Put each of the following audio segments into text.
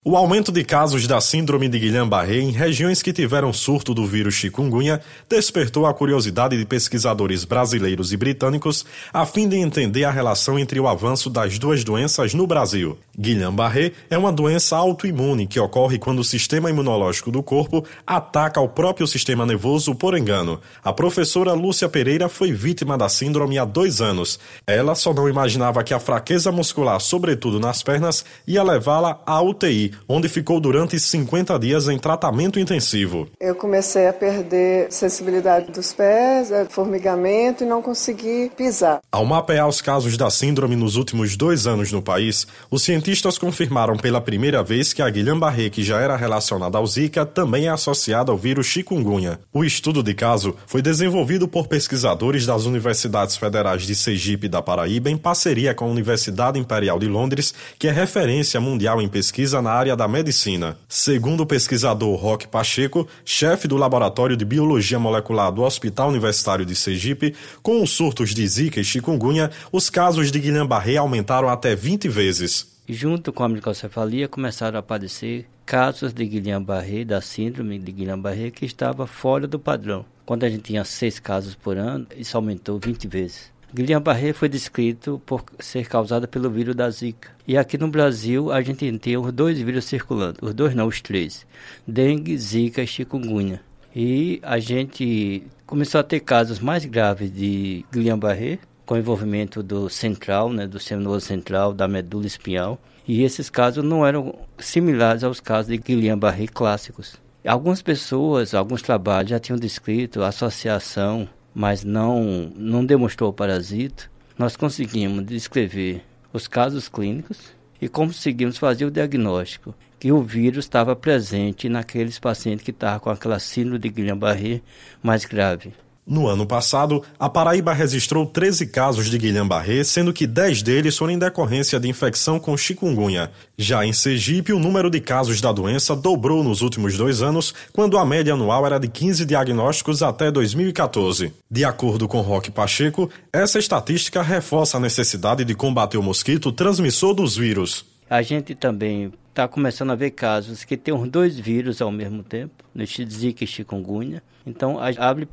O aumento de casos da síndrome de Guillain-Barré em regiões que tiveram surto do vírus chikungunya despertou a curiosidade de pesquisadores brasileiros e britânicos a fim de entender a relação entre o avanço das duas doenças no Brasil. Guillain-Barré é uma doença autoimune que ocorre quando o sistema imunológico do corpo ataca o próprio sistema nervoso por engano. A professora Lúcia Pereira foi vítima da síndrome há 2 anos. Ela só não imaginava que a fraqueza muscular, sobretudo nas pernas, ia levá-la à UTI, onde ficou durante 50 dias em tratamento intensivo. Eu comecei a perder sensibilidade dos pés, formigamento e não consegui pisar. Ao mapear os casos da síndrome nos últimos 2 anos no país, os cientistas confirmaram pela primeira vez que a Guillain-Barré, que já era relacionada ao Zika, também é associada ao vírus chikungunya. O estudo de caso foi desenvolvido por pesquisadores das Universidades Federais de Sergipe e da Paraíba em parceria com a Universidade Imperial de Londres, que é referência mundial em pesquisa na área da medicina. Segundo o pesquisador Roque Pacheco, chefe do Laboratório de Biologia Molecular do Hospital Universitário de Sergipe, com os surtos de Zika e chikungunya, os casos de Guillain-Barré aumentaram até 20 vezes. Junto com a microcefalia, começaram a aparecer casos de Guillain-Barré, da síndrome de Guillain-Barré, que estava fora do padrão. Quando a gente tinha 6 casos por ano, isso aumentou 20 vezes. Guillain-Barré foi descrito por ser causada pelo vírus da Zika. E aqui no Brasil, a gente tem os 2 vírus circulando. Os 2 não, os 3. Dengue, Zika e chikungunya. E a gente começou a ter casos mais graves de Guillain-Barré, com envolvimento do central, do sistema nervoso central, da medula espinhal. E esses casos não eram similares aos casos de Guillain-Barré clássicos. Algumas pessoas, alguns trabalhos já tinham descrito a associação, mas não demonstrou o parasito. Nós conseguimos descrever os casos clínicos e conseguimos fazer o diagnóstico que o vírus estava presente naqueles pacientes que estavam com aquela síndrome de Guillain-Barré mais grave. No ano passado, a Paraíba registrou 13 casos de Guillain-Barré, sendo que 10 deles foram em decorrência de infecção com chikungunya. Já em Sergipe, o número de casos da doença dobrou nos últimos 2 anos, quando a média anual era de 15 diagnósticos até 2014. De acordo com Roque Pacheco, essa estatística reforça a necessidade de combater o mosquito transmissor dos vírus. A gente também está começando a ver casos que tem os 2 vírus ao mesmo tempo, no Zika e chikungunya. Então, abre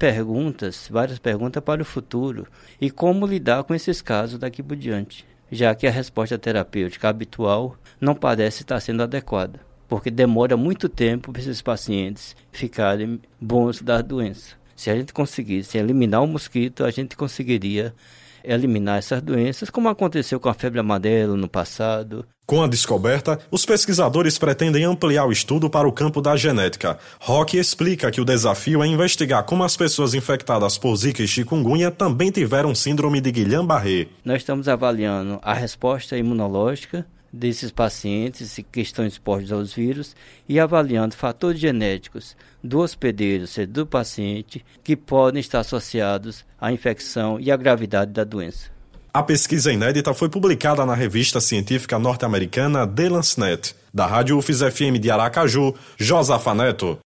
várias perguntas para o futuro e como lidar com esses casos daqui por diante, já que a resposta terapêutica habitual não parece estar sendo adequada, porque demora muito tempo para esses pacientes ficarem bons da doença. Se a gente conseguisse eliminar o mosquito, a gente conseguiria eliminar essas doenças, como aconteceu com a febre amarela no passado. Com a descoberta, os pesquisadores pretendem ampliar o estudo para o campo da genética. Roque explica que o desafio é investigar como as pessoas infectadas por Zika e chikungunya também tiveram síndrome de Guillain-Barré. Nós estamos avaliando a resposta imunológica desses pacientes que estão expostos aos vírus e avaliando fatores genéticos do hospedeiro, ou seja, do paciente, que podem estar associados à infecção e à gravidade da doença. A pesquisa inédita foi publicada na revista científica norte-americana The Lancet. Da Rádio UFES FM de Aracaju, Josafa Neto.